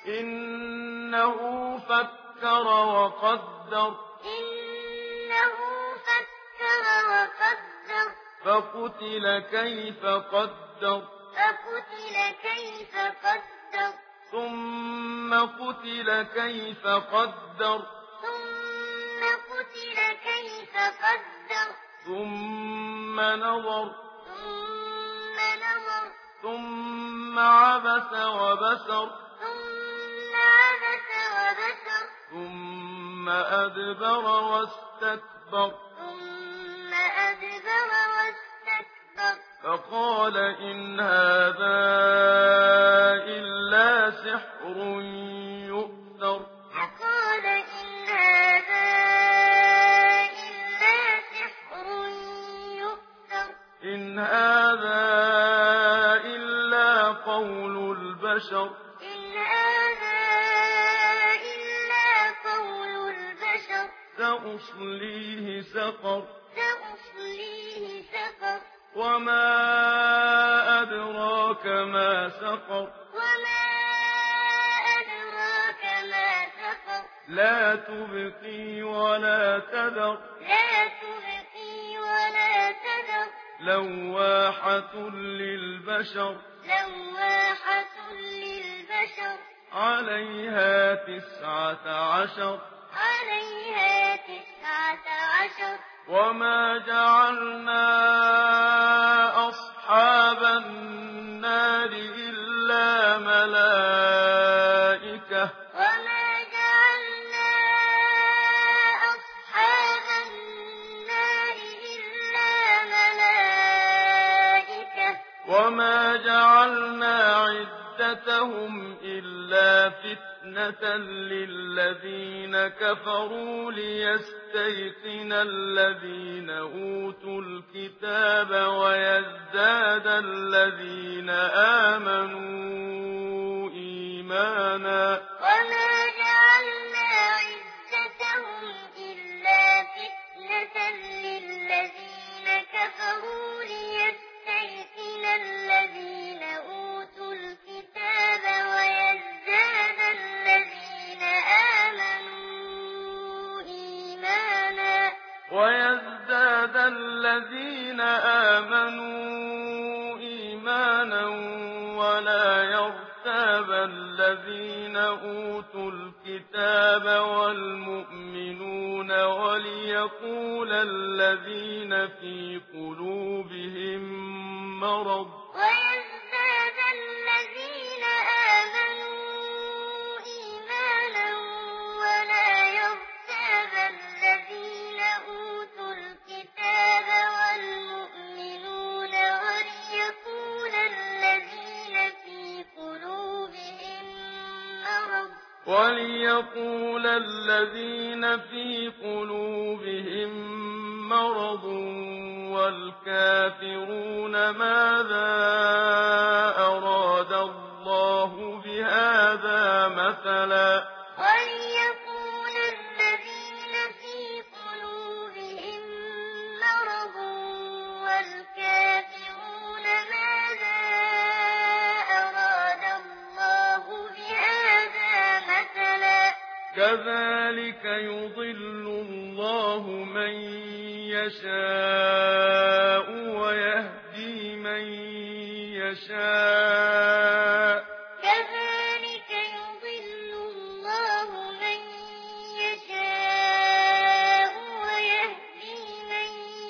إنه فكر وقدر فقتل كيف قدر ثم قتل كيف قدر ثم نظر ثم عبس وبسر ثم أدبر واستكبر فقال إن هذا إلا سحر يؤثر إن هذا إلا قول البشر سأصليه سقر وما أدراك ما سقر لا تبقي ولا تذر لواحة للبشر عليها 19 وما جعلنا أصحاب النار إلا ملائكة وما جعلنا عدتهم إلا فتنة للذين كفروا ليستيقن الذين أوتوا الكتاب ويزداد الذين آمنوا إيمانا وما جعلنا عدتهم إلا فتنة للذين كفروا ليستيقن الذين أوتوا الكتاب ويزداد الذين آمنوا إيمانا ولا يرتاب الذين أوتوا الكتاب والمؤمنون وليقول الذين في قلوبهم مرض وليقول الذين في قلوبهم مرض والكافرون ماذا أراد الله بهذا مثلا وليقول الذين في قلوبهم مرض والكافرون ماذا أراد الله بهذا مثلا كذلك يضل الله من يشاء ويهدي من يشاء كذلك يضل الله من يشاء ويهدي من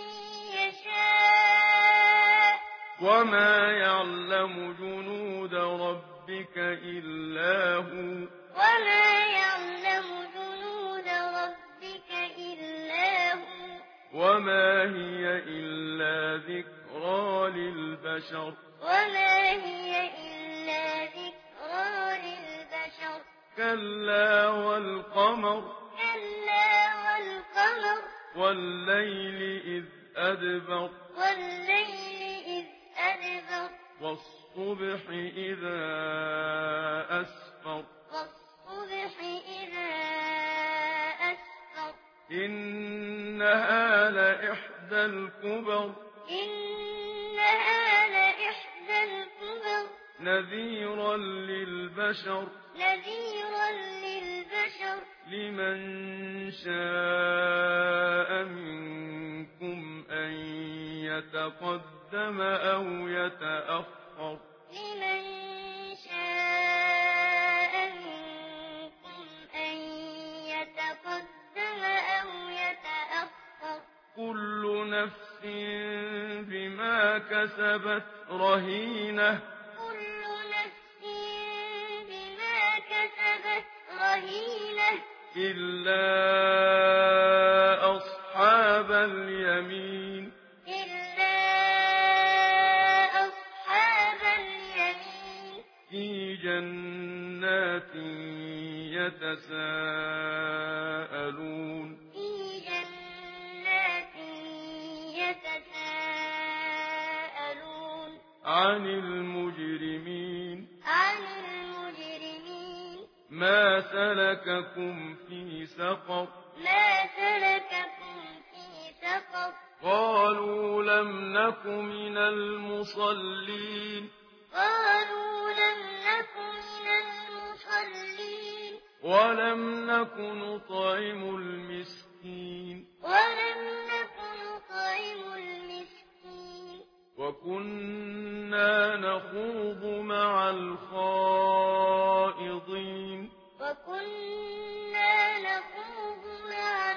يشاء وما يعلم جنود ربك إلا هو وما يعلم جنود ربك إلا هو وما هي إلا ذكرى للبشر وما هي إلا ذكرى للبشر كلا والقمر والليل إذ أدبر والصبح إذا أسفر إنها لإحدى الكبر نذيرا للبشر نذيرا للبشر لمن شاء منكم أن يتقدم أو يتأخر لمن شاء منكم أن يتقدم أو يتأخر كل نفس بما كسبت رهينة كل نفس بما كسبت رهينة إلا أصحاب اليمين إلا أصحاب اليمين في جنات يتساءلون في جنات يتساءلون عن المجرمين عن المجرمين ما سلككم في سقر ما سلككم في سقر قالوا لم نك من المصلين قالوا لم نك من المصلين ولم نك نطعم المسكين ولم نك نطعم المسكين وكنا نخوض مع الخائضين وكنا نخوض مع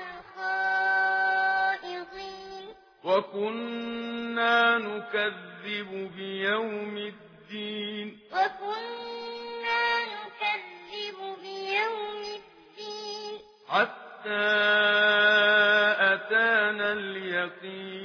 الخائضين وكنا نكذب بيوم الدين وكنا نكذب بيوم الدين حتى أتانا اليقين